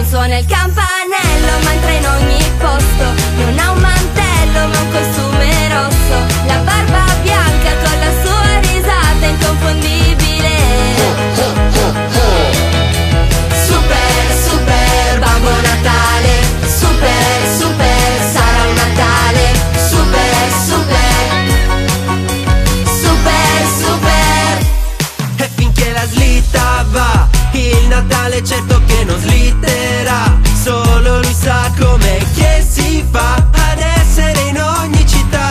Suona il campanello ma entra in ogni posto. Non ha un mantello ma un costume rosso. La barba bianca con la sua risata inconfondibile. Super, super Babbo Natale. Super, super sarà un Natale. Super, super, super, super. E finché la slitta va, il Natale certo